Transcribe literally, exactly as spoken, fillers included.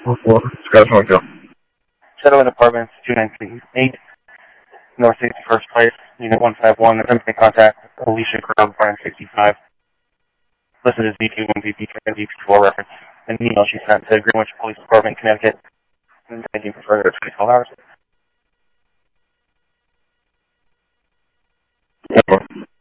Well, Scott Hotel. Settlement Apartments, two nine three eight, North sixty-first Place, Unit one five one. Attempting to contact Alicia Crow, Brand sixty-five. Listed as V P one, V P three, and V P four reference. An email she sent to Greenwich Police Department, Connecticut. And thank you for further twenty-four hours. Yeah.